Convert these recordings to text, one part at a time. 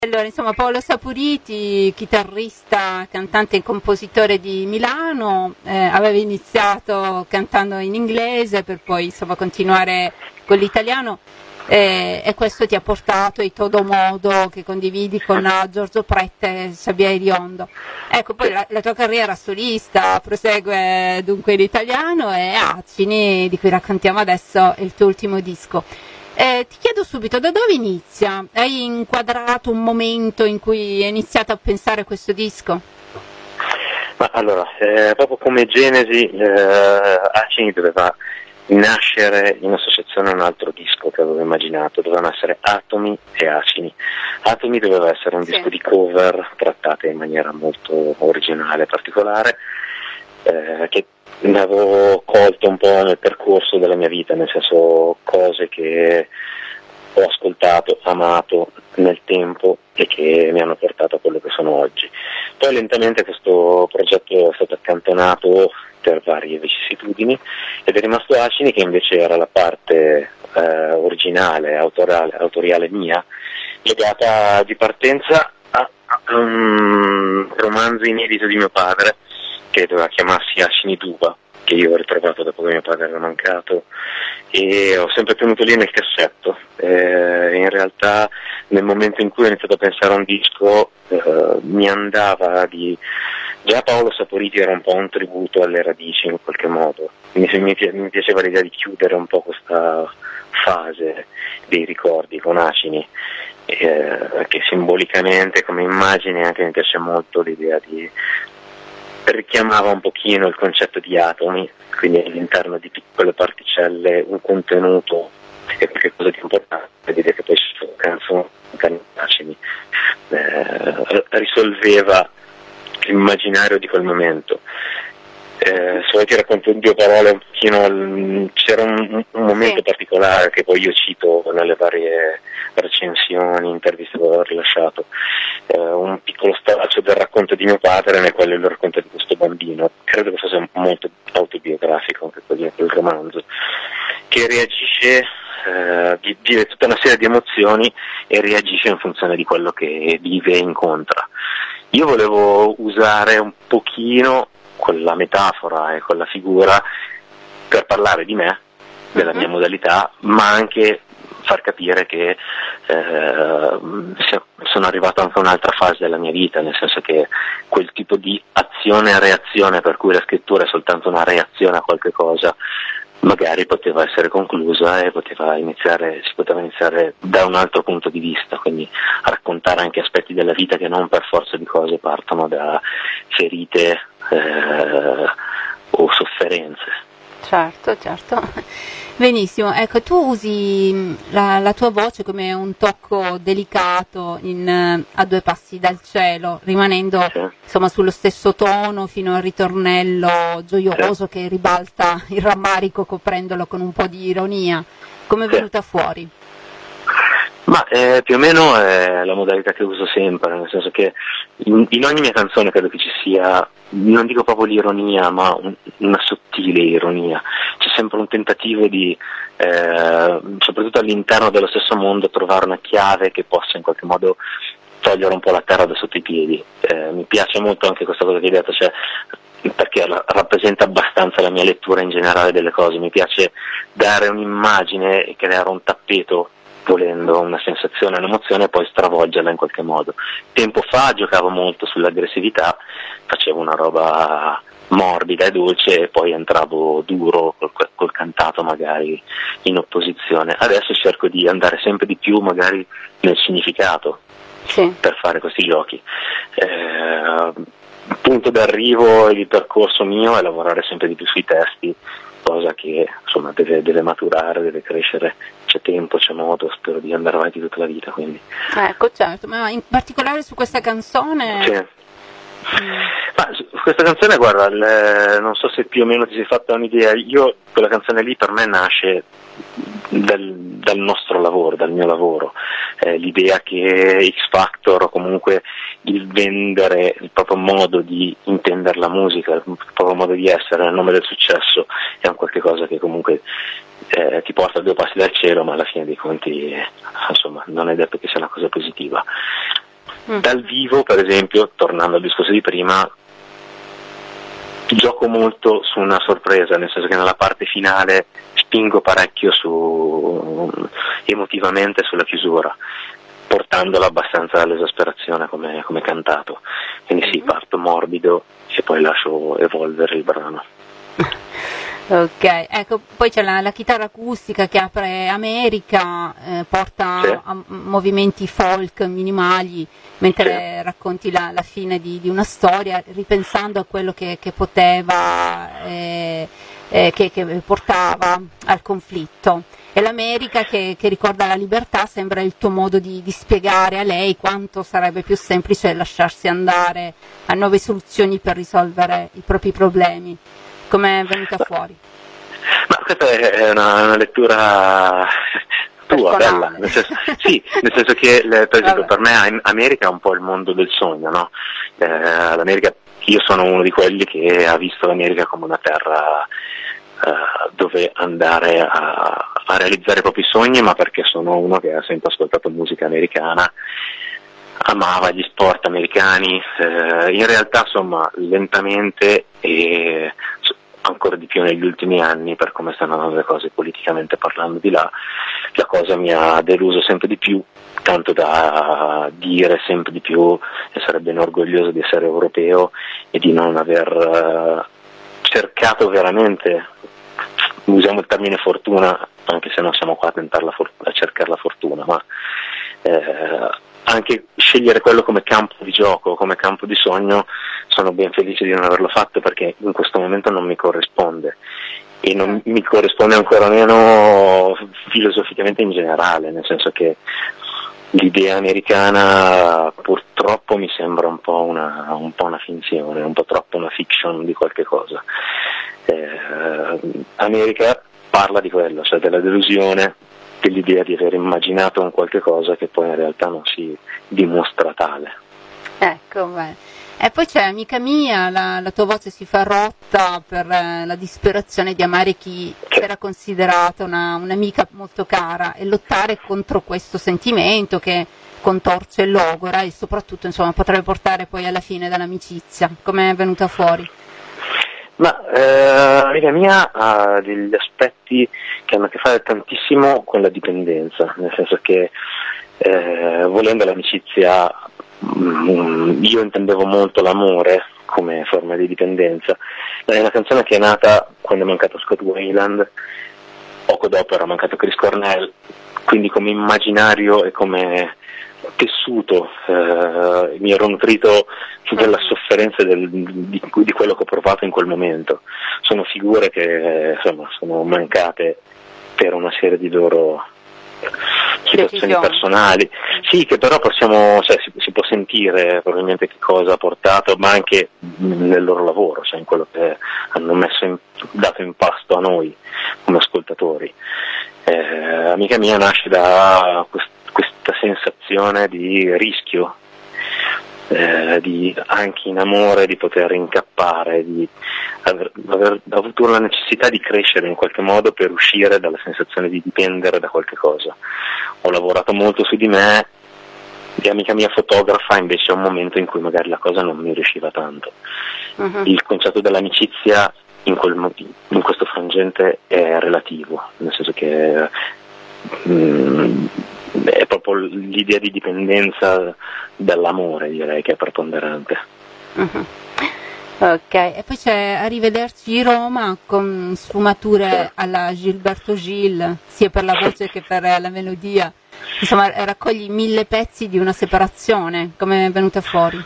Allora, insomma, Paolo Saporiti, chitarrista, cantante e compositore di Milano, aveva iniziato cantando in inglese per poi insomma continuare con l'italiano e questo ti ha portato ai Todo Modo che condividi con Giorgio Prette e Sabia Iriondo. Ecco, poi la tua carriera solista prosegue dunque in italiano e Acini, di cui raccontiamo adesso, è il tuo ultimo disco. Ti chiedo subito, da dove inizia? Hai inquadrato un momento in cui hai iniziato a pensare a questo disco? Ma allora, proprio come genesi, Acini doveva nascere in associazione a un altro disco che avevo immaginato, dovevano essere Atomi e Acini. Atomi doveva essere un disco di cover trattate in maniera molto originale e particolare, che ne avevo colto un po' nel percorso della mia vita, nel senso cose che ho ascoltato, amato nel tempo e che mi hanno portato a quello che sono oggi. Poi lentamente questo progetto è stato accantonato per varie vicissitudini ed è rimasto Acini, che invece era la parte originale, autoriale mia, legata di partenza a un romanzo inedito di mio padre che doveva chiamarsi Acini Duva, che io ho ritrovato dopo che mio padre era mancato e ho sempre tenuto lì nel cassetto. In realtà nel momento in cui ho iniziato a pensare a un disco mi andava di... Già Paolo Saporiti era un po' un tributo alle radici in qualche modo, mi piaceva l'idea di chiudere un po' questa fase dei ricordi con Acini, che simbolicamente come immagine anche mi piace molto l'idea di... richiamava un pochino il concetto di atomi, quindi all'interno di piccole particelle un contenuto e qualcosa di importante, vedete che poi su canzoni Acini risolveva l'immaginario di quel momento. Se vuoi ti racconto in due parole un pochino, c'era un momento particolare che poi io cito nelle varie recensioni, interviste che ho rilasciato, un piccolo stralcio del racconto di mio padre nel quale lui racconta di questo bambino, credo che fosse molto autobiografico anche quel romanzo, che reagisce, vive tutta una serie di emozioni e reagisce in funzione di quello che vive e incontra. Io volevo usare un pochino quella metafora e quella figura per parlare di me, della mia modalità, ma anche far capire che sono arrivato anche a un'altra fase della mia vita, nel senso che quel tipo di azione e reazione per cui la scrittura è soltanto una reazione a qualche cosa, magari poteva essere conclusa e si poteva iniziare da un altro punto di vista, quindi a raccontare anche aspetti della vita che non per forza di cose partono da ferite o sofferenze. Certo. Benissimo, ecco, tu usi la tua voce come un tocco delicato a due passi dal cielo, rimanendo insomma sullo stesso tono fino al ritornello gioioso che ribalta il rammarico coprendolo con un po' di ironia. Come è venuta fuori? Ma più o meno è la modalità che uso sempre, nel senso che in ogni mia canzone credo che ci sia, non dico proprio l'ironia, ma una sottile ironia. C'è sempre un tentativo di, soprattutto all'interno dello stesso mondo, trovare una chiave che possa in qualche modo togliere un po' la terra da sotto i piedi. Mi piace molto anche questa cosa che hai detto, cioè, perché rappresenta abbastanza la mia lettura in generale delle cose. Mi piace dare un'immagine e creare un tappeto, volendo una sensazione, un'emozione e poi stravolgerla in qualche modo. Tempo fa giocavo molto sull'aggressività, facevo una roba morbida e dolce e poi entravo duro col cantato magari in opposizione. Adesso cerco di andare sempre di più magari nel significato per fare questi giochi. Il punto d'arrivo e di percorso mio è lavorare sempre di più sui testi, cosa che insomma deve maturare, deve crescere, c'è tempo, c'è modo, spero di andare avanti tutta la vita, quindi. Ecco, certo, ma in particolare su questa canzone? Sì. Ma su questa canzone, guarda, non so se più o meno ti sei fatta un'idea, io quella canzone lì per me nasce dal nostro lavoro, dal mio lavoro, l'idea che X Factor o comunque il vendere il proprio modo di intendere la musica, il proprio modo di essere nel nome del successo è un qualche cosa che comunque ti porta a due passi dal cielo, ma alla fine dei conti insomma non è detto che sia una cosa positiva. Dal vivo, per esempio, tornando al discorso di prima, gioco molto su una sorpresa, nel senso che nella parte finale spingo parecchio emotivamente sulla chiusura, portandola abbastanza all'esasperazione come cantato. Quindi sì, parto morbido e poi lascio evolvere il brano. Ok, ecco, poi c'è la chitarra acustica che apre America, porta Sì. a movimenti folk minimali, mentre Sì. racconti la fine di una storia, ripensando a quello che poteva, che portava al conflitto. E l'America che ricorda la libertà sembra il tuo modo di spiegare a lei quanto sarebbe più semplice lasciarsi andare a nuove soluzioni per risolvere i propri problemi. Come è venuta fuori? Ma questa è una lettura tua, bella, nel senso che per esempio per me America è un po' il mondo del sogno, no? L'America, io sono uno di quelli che ha visto l'America come una terra dove andare a realizzare i propri sogni, ma perché sono uno che ha sempre ascoltato musica americana, amava gli sport americani, in realtà insomma lentamente e ancora di più negli ultimi anni, per come stanno andando le cose politicamente parlando di là, la cosa mi ha deluso sempre di più, tanto da dire sempre di più e sarebbe orgoglioso di essere europeo e di non aver cercato veramente, usiamo il termine fortuna, anche se non siamo qua a cercare la fortuna, ma anche scegliere quello come campo di gioco, come campo di sogno, sono ben felice di non averlo fatto, perché in questo momento non mi corrisponde e non mi corrisponde ancora meno filosoficamente in generale, nel senso che l'idea americana purtroppo mi sembra un po' una finzione, un po' troppo una fiction di qualche cosa. America parla di quello, cioè della delusione, dell'idea di aver immaginato un qualche cosa che poi in realtà non si dimostra tale. Ecco, beh. E poi c'è Amica mia, la tua voce si fa rotta per la disperazione di amare chi era considerata un'amica molto cara e lottare contro questo sentimento che contorce e logora e soprattutto insomma potrebbe portare poi alla fine dall'amicizia. Come è venuta fuori? Ma Amica mia ha degli aspetti che hanno a che fare tantissimo con la dipendenza, nel senso che volendo l'amicizia, io intendevo molto l'amore come forma di dipendenza. È una canzone che è nata quando è mancato Scott Weiland, poco dopo era mancato Chris Cornell, quindi come immaginario e come tessuto mi ero nutrito della sofferenza di quello che ho provato in quel momento. Sono figure che insomma sono mancate per una serie di loro situazioni personali, sì, che però si può sentire probabilmente che cosa ha portato, ma anche nel loro lavoro, cioè in quello che hanno dato in pasto a noi come ascoltatori. Amica mia nasce da questa sensazione di rischio, anche in amore, di poter incappare, di aver avuto la necessità di crescere in qualche modo per uscire dalla sensazione di dipendere da qualche cosa. Ho lavorato molto su di me e Amica mia fotografa invece è un momento in cui magari la cosa non mi riusciva tanto. Il concetto dell'amicizia in questo frangente è relativo, nel senso che è proprio l'idea di dipendenza dall'amore, direi, che è preponderante. Ok, e poi c'è Arrivederci Roma con sfumature alla Gilberto Gil, sia per la voce che per la melodia. Insomma, raccogli 1000 pezzi di una separazione. Come è venuta fuori?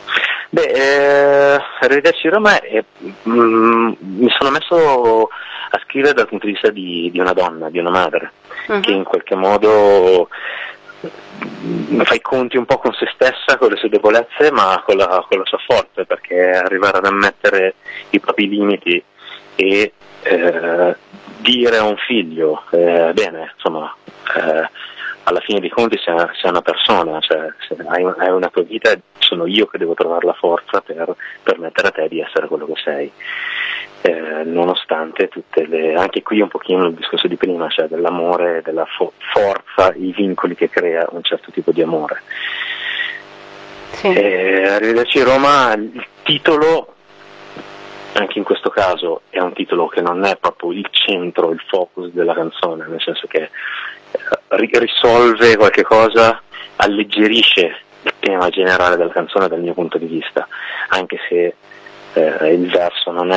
Arrivederci Roma mi sono messo a scrivere dal punto di vista di una donna, di una madre, che in qualche modo fa i conti un po' con se stessa, con le sue debolezze, ma con la sua forza, perché arrivare ad ammettere i propri limiti e dire a un figlio, bene, insomma, alla fine dei conti sei una persona, cioè se hai una tua vita, sono io che devo trovare la forza per permettere a te di essere quello che sei. Nonostante anche qui un pochino il discorso di prima, cioè dell'amore, della forza, i vincoli che crea un certo tipo di amore. Sì. Arrivederci Roma, il titolo anche in questo caso è un titolo che non è proprio il centro, il focus della canzone, nel senso che risolve qualche cosa, alleggerisce il tema generale della canzone dal mio punto di vista, anche se il verso non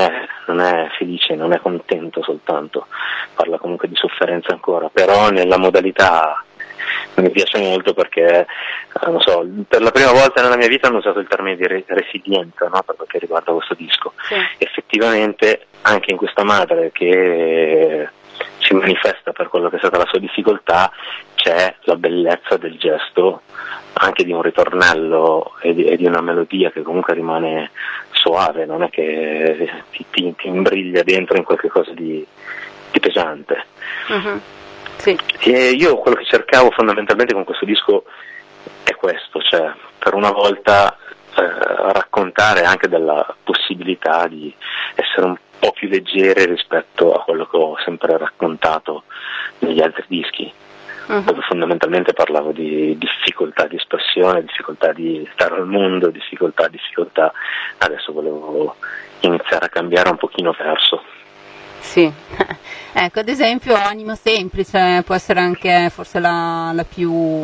è felice, non è contento soltanto, parla comunque di sofferenza ancora, però nella modalità mi piace molto perché, non so, per la prima volta nella mia vita hanno usato il termine di resilienza, no? Per quel che riguarda questo disco. Sì. Effettivamente anche in questa madre che si manifesta per quello che è stata la sua difficoltà c'è la bellezza del gesto, anche di un ritornello e di una melodia che comunque rimane soave, non è che ti imbriglia dentro in qualche cosa di pesante. Uh-huh. Sì. E io quello che cercavo fondamentalmente con questo disco è questo, cioè per una volta raccontare anche della possibilità di essere un po' più leggere rispetto a quello che ho sempre raccontato negli altri dischi, dove fondamentalmente parlavo di difficoltà di espressione, difficoltà di stare al mondo, difficoltà, adesso volevo iniziare a cambiare un pochino verso. Sì, ecco, ad esempio Animo Semplice può essere anche forse la più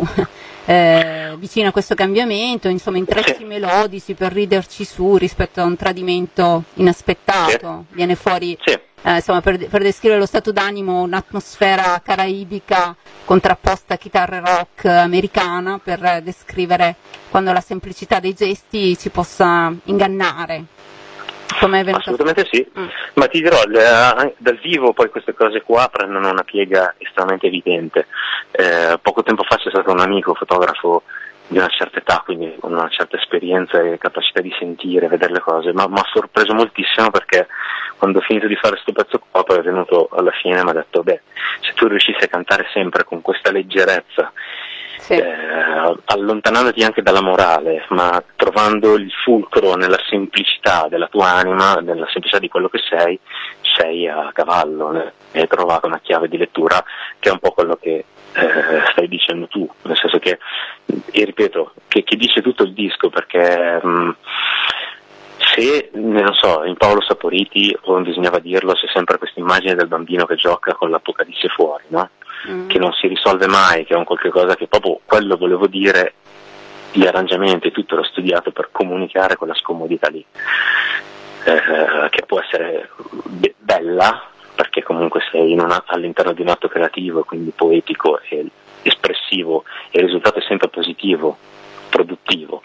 vicina a questo cambiamento, insomma intrecci melodici per riderci su rispetto a un tradimento inaspettato, viene fuori insomma per descrivere lo stato d'animo un'atmosfera caraibica contrapposta a chitarra rock americana, per descrivere quando la semplicità dei gesti ci possa ingannare. Assolutamente sì, ma ti dirò, dal vivo poi queste cose qua prendono una piega estremamente evidente. Poco tempo fa c'è stato un amico fotografo di una certa età, quindi con una certa esperienza e capacità di sentire, vedere le cose, ma mi ha sorpreso moltissimo perché quando ho finito di fare questo pezzo qua poi è venuto alla fine e mi ha detto se tu riuscissi a cantare sempre con questa leggerezza, allontanandoti anche dalla morale, ma trovando il fulcro nella semplicità della tua anima, nella semplicità di quello che sei a cavallo, e hai trovato una chiave di lettura che è un po' quello che stai dicendo tu, nel senso che, e ripeto, che dice tutto il disco, perché se, non so, in Paolo Saporiti, o bisognava dirlo, c'è sempre questa immagine del bambino che gioca con l'Apocalisse fuori, no? Che non si risolve mai, che è un qualche cosa che proprio quello volevo dire, gli arrangiamenti, tutto era studiato per comunicare quella scomodità lì, che può essere bella, perché comunque sei all'interno di un atto creativo, quindi poetico e espressivo, e il risultato è sempre positivo, produttivo,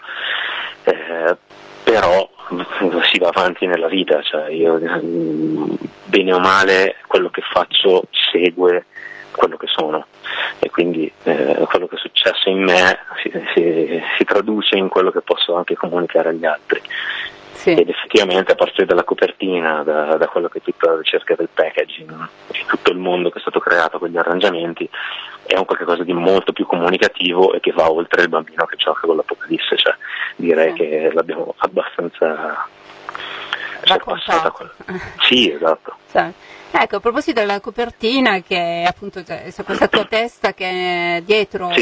però si va avanti nella vita, cioè io bene o male quello che faccio segue quello che sono, e quindi quello che è successo in me si traduce in quello che posso anche comunicare agli altri. Sì. Ed effettivamente a partire dalla copertina, da quello che è tutta la ricerca del packaging e tutto il mondo che è stato creato con gli arrangiamenti, è un qualcosa di molto più comunicativo e che va oltre il bambino che gioca con l'Apocalisse, cioè direi che l'abbiamo abbastanza sorpassata. Sì, esatto. Sì. Ecco, a proposito della copertina, che appunto c'è questa tua testa che dietro,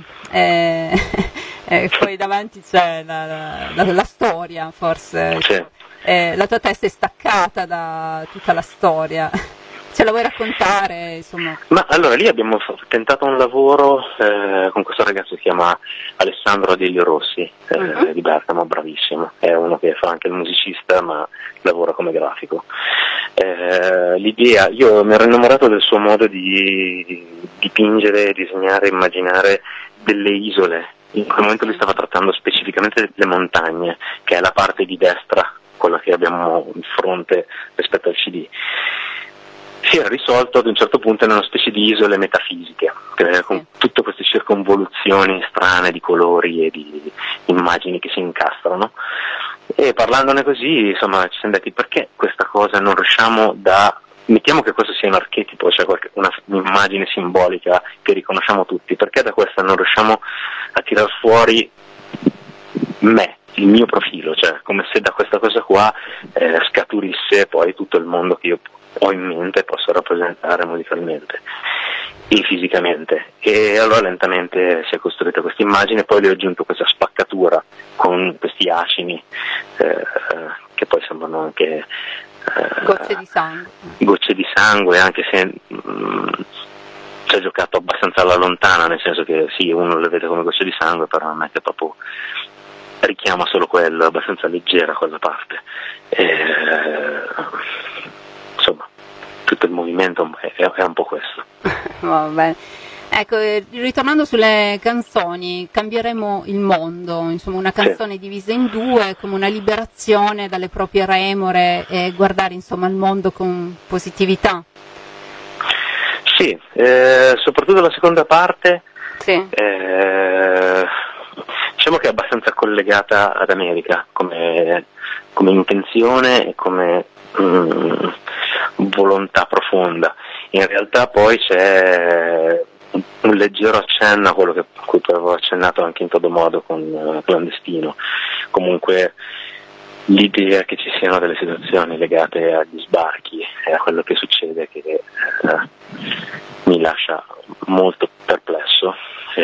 e poi davanti c'è la storia, forse. Sì. La tua testa è staccata da tutta la storia. Ce la vuoi raccontare, insomma? Ma allora lì abbiamo tentato un lavoro con questo ragazzo che si chiama Alessandro Adelio Rossi, di Bergamo, bravissimo, è uno che fa anche il musicista ma lavora come grafico. L'idea, io mi ero innamorato del suo modo di dipingere, disegnare, immaginare delle isole. In quel momento lui stava trattando specificamente delle montagne, che è la parte di destra, quella che abbiamo in fronte rispetto al CD. Si era risolto ad un certo punto in una specie di isole metafisiche, con tutte queste circonvoluzioni strane di colori e di immagini che si incastrano. E parlandone così, insomma, ci siamo detti perché questa cosa non riusciamo mettiamo che questo sia un archetipo, cioè un'immagine simbolica che riconosciamo tutti, perché da questa non riusciamo a tirar fuori me, il mio profilo, cioè come se da questa cosa qua scaturisse poi tutto il mondo che io ho in mente e posso rappresentare musicalmente e fisicamente. E allora lentamente si è costruita questa immagine, poi le ho aggiunto questa spaccatura con con questi acini che poi sembrano anche gocce di sangue, anche se ci ha giocato abbastanza alla lontana, nel senso che sì, uno le vede come gocce di sangue, però non è che proprio richiama solo quello, è abbastanza leggera quella parte. Insomma, tutto il movimento è un po' questo. Va bene. Ecco, ritornando sulle canzoni, Cambieremo il mondo, insomma una canzone divisa in due, come una liberazione dalle proprie remore e guardare insomma il mondo con positività. Sì, soprattutto la seconda parte, diciamo che è abbastanza collegata ad America come intenzione e come volontà profonda. In realtà poi c'è un leggero accenno a quello a cui avevo accennato anche in Todo Modo con Clandestino, comunque l'idea che ci siano delle situazioni legate agli sbarchi e a quello che succede che mi lascia molto perplesso.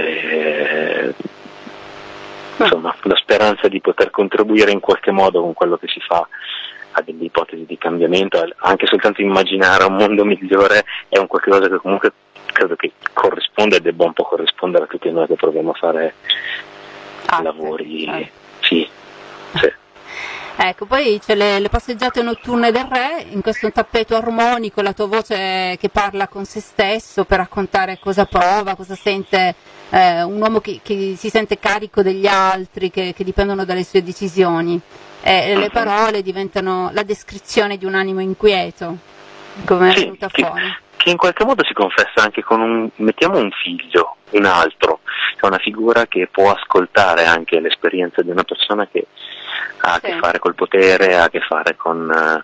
Insomma, la speranza di poter contribuire in qualche modo con quello che si fa a delle ipotesi di cambiamento, anche soltanto immaginare un mondo migliore è un qualche cosa che comunque credo che corrisponda e debba un po' corrispondere a tutti noi che proviamo a fare lavori. Sì. Ecco, poi c'è le passeggiate notturne del re, in questo tappeto armonico, la tua voce che parla con se stesso per raccontare cosa prova, cosa sente, un uomo che si sente carico degli altri, che dipendono dalle sue decisioni. Le parole diventano la descrizione di un animo inquieto, come è venuta fuori. Che in qualche modo si confessa anche con mettiamo un figlio, un altro, cioè una figura che può ascoltare anche l'esperienza di una persona che ha a che fare col potere, ha a che fare con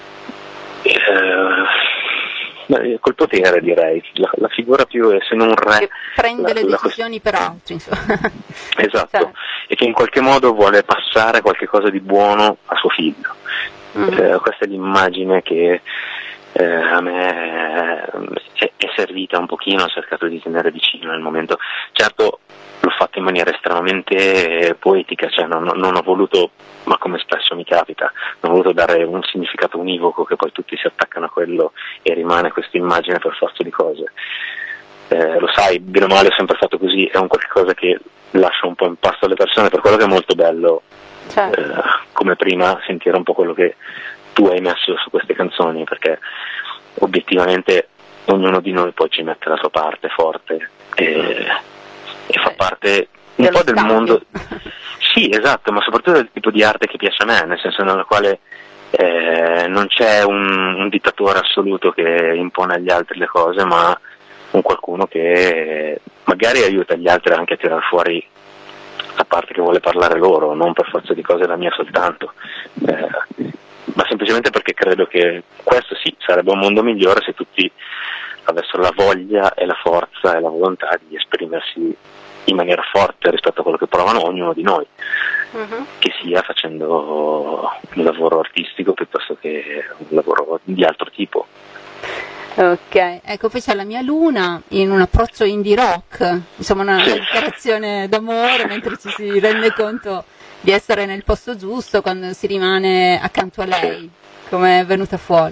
col potere, direi, la figura più, se non un re, che prende le decisioni per altri, insomma. Esatto, e che in qualche modo vuole passare qualche cosa di buono a suo figlio. Questa è l'immagine che a me è servita un pochino, ho cercato di tenere vicino nel momento. Certo, l'ho fatto in maniera estremamente poetica, cioè non ho voluto, ma come spesso mi capita, non ho voluto dare un significato univoco che poi tutti si attaccano a quello e rimane questa immagine per forza di cose. Lo sai, bene o male ho sempre fatto così, è un qualche cosa che lascia un po' in pasto alle persone, per quello che è molto bello, come prima, sentire un po' quello che tu hai messo su queste canzoni, perché obiettivamente ognuno di noi poi ci mette la sua parte forte e fa parte un po' del mondo. Sì, esatto, ma soprattutto del tipo di arte che piace a me, nel senso nella quale non c'è un dittatore assoluto che impone agli altri le cose, ma un qualcuno che magari aiuta gli altri anche a tirar fuori la parte che vuole parlare loro, non per forza di cose la mia soltanto, ma semplicemente perché credo che questo sì sarebbe un mondo migliore se tutti avessero la voglia e la forza e la volontà di esprimersi in maniera forte rispetto a quello che provano ognuno di noi, che sia facendo un lavoro artistico piuttosto che un lavoro di altro tipo. Ok, ecco, poi c'è La mia luna in un approccio indie rock, insomma una dichiarazione d'amore mentre ci si rende conto di essere nel posto giusto quando si rimane accanto a lei, come è venuta fuori?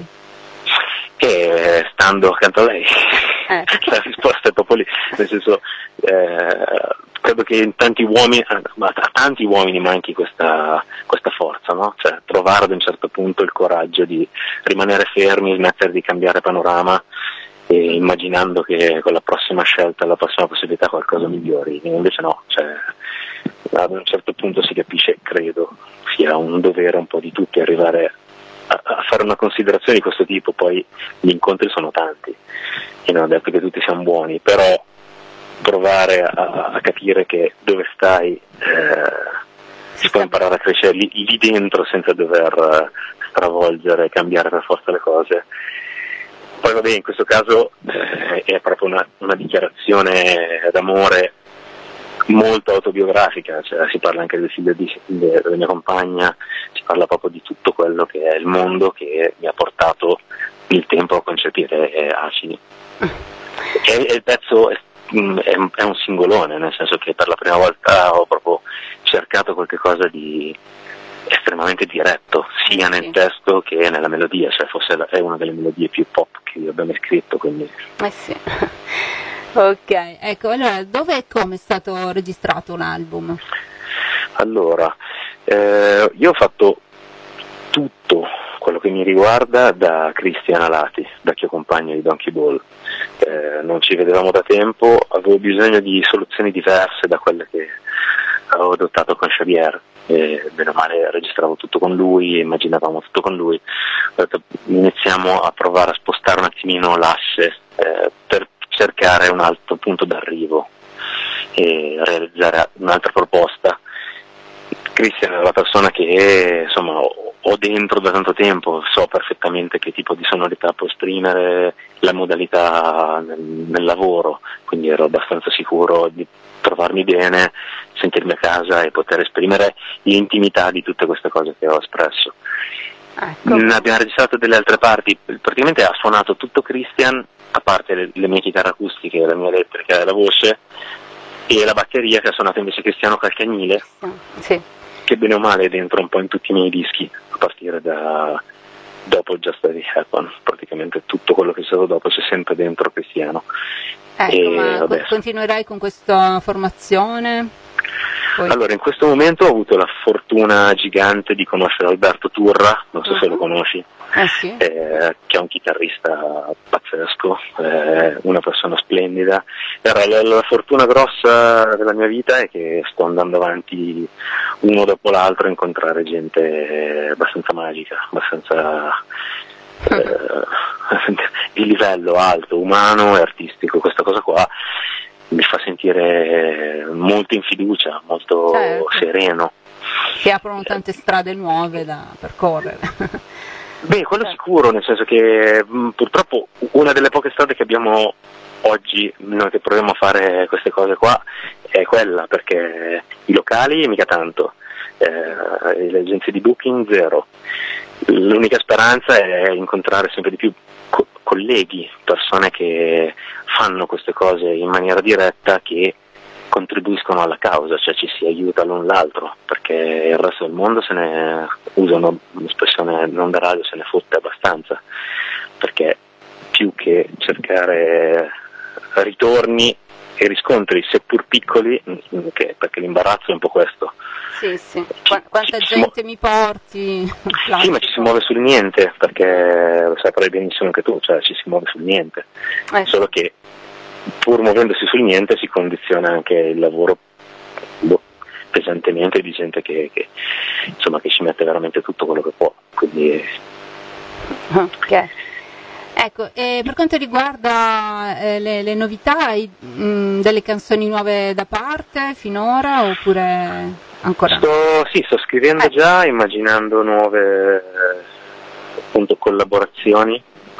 E stando accanto a lei, la risposta è proprio lì, nel senso credo che in tanti uomini, a tanti uomini manchi questa forza, no? Cioè trovare ad un certo punto il coraggio di rimanere fermi, smettere di cambiare panorama e immaginando che con la prossima scelta, la prossima possibilità qualcosa migliori, e invece no, cioè ad un certo punto si capisce, credo, sia un dovere un po' di tutti arrivare a fare una considerazione di questo tipo. Poi gli incontri sono tanti e non ho detto che tutti siano buoni, però provare a capire che dove stai si può imparare a crescere lì dentro senza dover stravolgere e cambiare per forza le cose. Poi vabbè, in questo caso è proprio una dichiarazione d'amore molto autobiografica, cioè si parla anche del figlio della mia compagna, si parla proprio di tutto quello che è il mondo che mi ha portato il tempo a concepire Acini. E il pezzo è un singolone, nel senso che per la prima volta ho proprio cercato qualcosa di estremamente diretto, sia nel testo che nella melodia, cioè forse è una delle melodie più pop che io abbia mai scritto, quindi... Sì. Ok, ecco, allora dove e come è stato registrato l'album? Allora, io ho fatto tutto quello che mi riguarda da Cristian Alati, vecchio compagno di Donkey Ball. Non ci vedevamo da tempo, avevo bisogno di soluzioni diverse da quelle che avevo adottato con Xavier. Bene o male registravo tutto con lui, immaginavamo tutto con lui. Iniziamo a provare a spostare un attimino l'asse per cercare un altro punto d'arrivo e realizzare un'altra proposta. Cristian è la persona che insomma ho dentro da tanto tempo, so perfettamente che tipo di sonorità può esprimere, la modalità nel lavoro, quindi ero abbastanza sicuro di trovarmi bene, sentirmi a casa e poter esprimere l'intimità di tutte queste cose che ho espresso. Abbiamo registrato delle altre parti, praticamente ha suonato tutto Cristian, a parte le mie chitarre acustiche, la mia elettrica e la voce, e la batteria che ha suonato invece Cristiano Calcagnile, sì, che bene o male è dentro un po' in tutti i miei dischi, a partire da dopo Just Let It Happen, praticamente tutto quello che è stato dopo c'è sempre dentro Cristiano. Ecco, ma continuerai con questa formazione? Poi... Allora, in questo momento ho avuto la fortuna gigante di conoscere Alberto Turra, non so se lo conosci, sì. Che è un chitarrista pazzesco, una persona splendida. La fortuna grossa della mia vita è che sto andando avanti uno dopo l'altro a incontrare gente abbastanza magica, abbastanza di livello alto, umano e artistico. Questa cosa qua mi fa sentire molto in fiducia, molto sereno. Si aprono tante strade nuove da percorrere. Beh, quello sicuro, nel senso che purtroppo una delle poche strade che abbiamo oggi, noi che proviamo a fare queste cose qua, è quella, perché i locali mica tanto, le agenzie di booking zero. L'unica speranza è incontrare sempre di più colleghi, persone che fanno queste cose in maniera diretta, che contribuiscono alla causa, cioè ci si aiuta l'un l'altro, perché il resto del mondo se ne usano un'espressione non da radio, se ne fotte abbastanza, perché più che cercare ritorni e riscontri, seppur piccoli, perché l'imbarazzo è un po' questo. Sì. Quanta gente mi porti? Sì, ma ci si muove sul niente, perché lo saprai benissimo anche tu, cioè ci si muove sul niente, solo che pur muovendosi sul niente si condiziona anche il lavoro pesantemente di gente che insomma che ci mette veramente tutto quello che può, quindi... Ok. Ecco, e per quanto riguarda le novità, hai delle canzoni nuove da parte finora oppure ancora? Sto scrivendo già, immaginando nuove appunto collaborazioni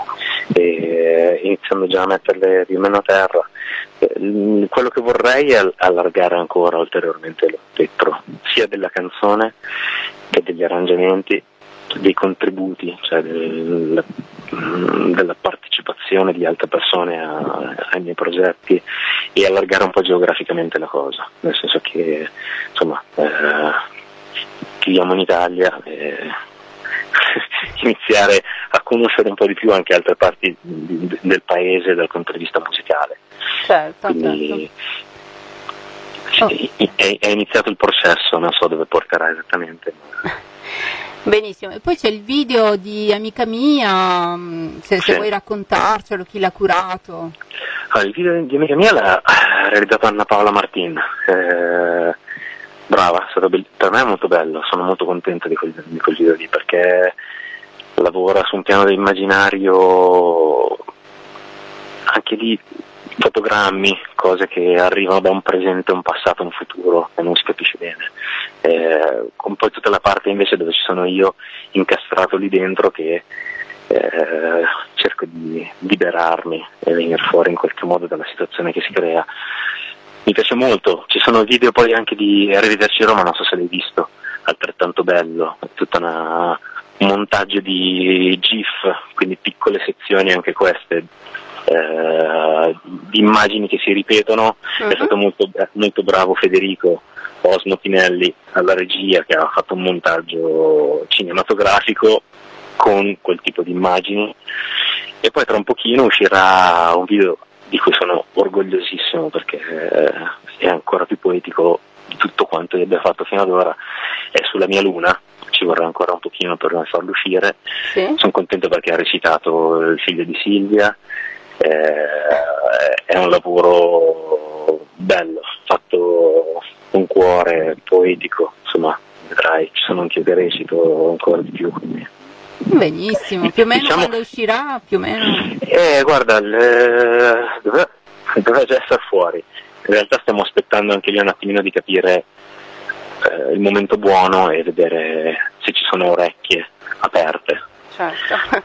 e iniziando già a metterle più o meno a terra. Quello che vorrei è allargare ancora ulteriormente lo spettro, sia della canzone che degli arrangiamenti, dei contributi, cioè della partecipazione di altre persone ai miei progetti, e allargare un po' geograficamente la cosa, nel senso che insomma viviamo in Italia e iniziare a conoscere un po' di più anche altre parti del paese dal punto di vista musicale. Certo. Quindi è iniziato il processo, non so dove porterà esattamente. Benissimo, e poi c'è il video di Amica Mia, se vuoi raccontarcelo, chi l'ha curato. Il video di Amica Mia l'ha realizzato Anna Paola Martin, brava, è stato per me è molto bello, sono molto contento di quel video lì, perché lavora su un piano dell'immaginario, anche lì fotogrammi, cose che arrivano da un presente, un passato, un futuro e non si capisce bene, con poi tutta la parte invece dove ci sono io incastrato lì dentro, che cerco di liberarmi e venire fuori in qualche modo dalla situazione che si crea. Mi piace molto, ci sono video poi anche di Arrivederci Roma, non so se l'hai visto, altrettanto bello, è tutta un montaggio di GIF, quindi piccole sezioni anche queste, di immagini che si ripetono. È stato molto, molto bravo Federico Osmo Pinelli alla regia, che ha fatto un montaggio cinematografico con quel tipo di immagini, e poi tra un pochino uscirà un video di cui sono orgogliosissimo, perché è ancora più poetico di tutto quanto io abbia fatto fino ad ora. È sulla mia luna, ci vorrà ancora un pochino per farlo uscire. Sì. Sono contento perché ha recitato il figlio di Silvia. È un lavoro bello, fatto con cuore, poetico, insomma, vedrai, ci sono anche io che recito ancora di più, quindi. Benissimo, più o meno quando uscirà, più o meno? Guarda, doveva già essere fuori. In realtà stiamo aspettando anche lì un attimino di capire il momento buono e vedere se ci sono orecchie aperte. Certo.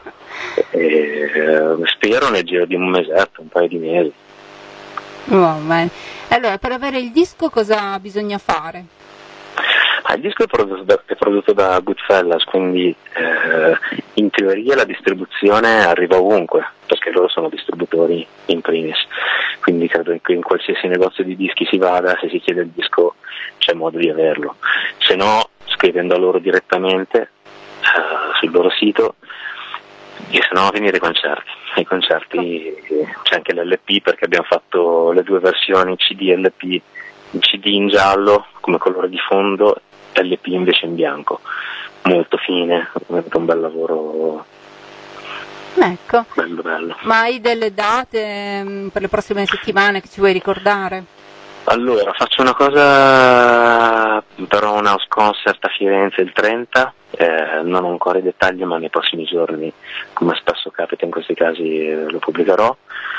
Spero nel giro di un mesetto, un paio di mesi. Va bene. Allora, per avere il disco cosa bisogna fare? Il disco è prodotto da Goodfellas, quindi in teoria la distribuzione arriva ovunque, perché loro sono distributori in primis, quindi credo che in qualsiasi negozio di dischi si vada, se si chiede il disco c'è modo di averlo, se no scrivendo a loro direttamente sul loro sito, e se no venire ai concerti c'è anche l'LP, perché abbiamo fatto le due versioni CD e LP, il CD in giallo come colore di fondo, LP invece in bianco, molto fine, un bel lavoro. Ecco. Bello. Ma hai delle date per le prossime settimane che ci vuoi ricordare? Allora, faccio una cosa, però un house concert a Firenze il 30, non ho ancora i dettagli, ma nei prossimi giorni, come spesso capita in questi casi, lo pubblicherò.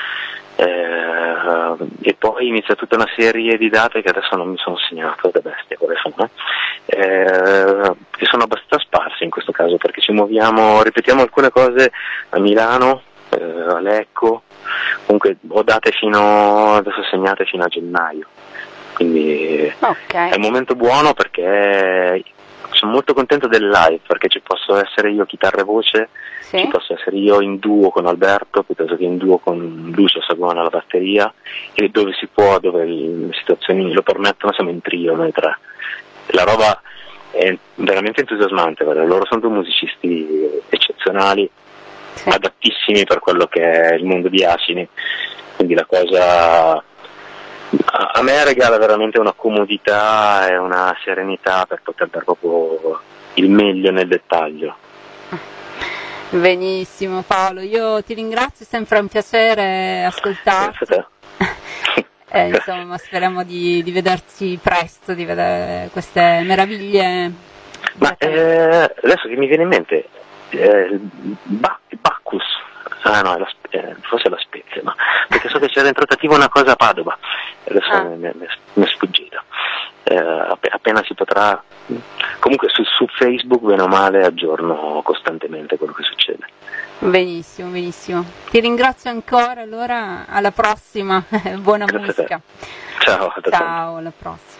E poi inizia tutta una serie di date che adesso non mi sono segnato, da bestia quale sono, che sono abbastanza sparse in questo caso, perché ci muoviamo, ripetiamo alcune cose a Milano, a Lecco, comunque ho date adesso segnate fino a gennaio, quindi È un momento buono, perché sono molto contento del live, perché ci posso essere io chitarra e voce. Sì. Ci posso essere io in duo con Alberto piuttosto che in duo con Lucio Sagona alla batteria, e dove si può, dove le situazioni lo permettono, siamo in trio noi tre. La roba è veramente entusiasmante, guarda. Loro sono due musicisti eccezionali, sì, adattissimi per quello che è il mondo di Acini, quindi la cosa a me regala veramente una comodità e una serenità per poter dare proprio il meglio nel dettaglio. Benissimo Paolo, io ti ringrazio, è sempre un piacere ascoltarti. Insomma, speriamo di vederci presto, di vedere queste meraviglie. Ma adesso che mi viene in mente, il Bacchus, forse la Spezia, ma perché so che c'era in trattativa una cosa a Padova, adesso mi è sfuggita. Appena si potrà, comunque su Facebook bene o male aggiorno costantemente quello che succede. Benissimo, ti ringrazio ancora, allora alla prossima. Buona Grazie musica. Ciao, alla prossima.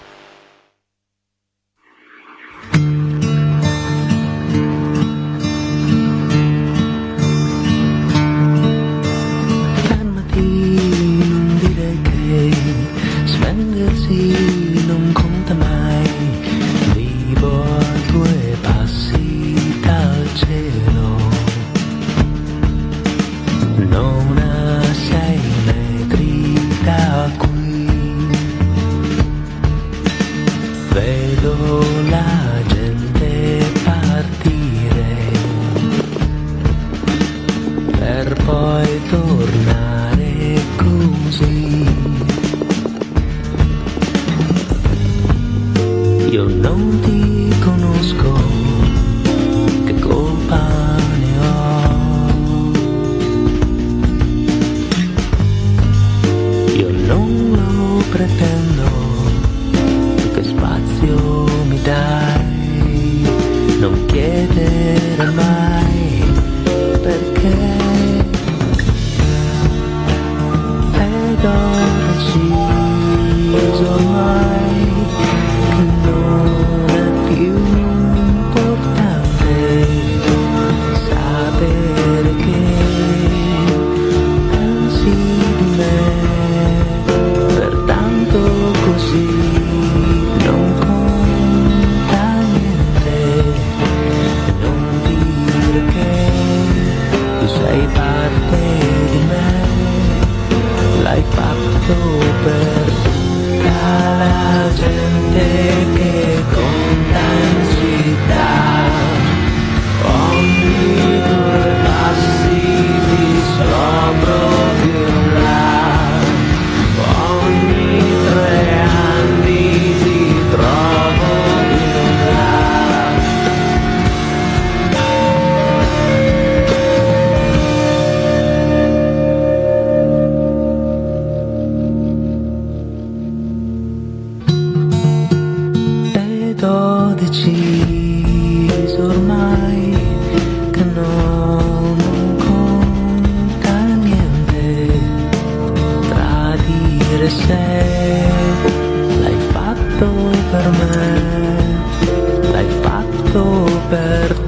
Spendersi non conta mai, vivo a 2 passi dal cielo, non a 6 metri da qui, vedo la gente partire per poi tornare così. Io non ti conosco, che colpa ne ho? Io non lo pretendo, che spazio mi dai? Non chiedere mai perché, ed ho deciso ormai che non è più importante sapere che pensi tutto per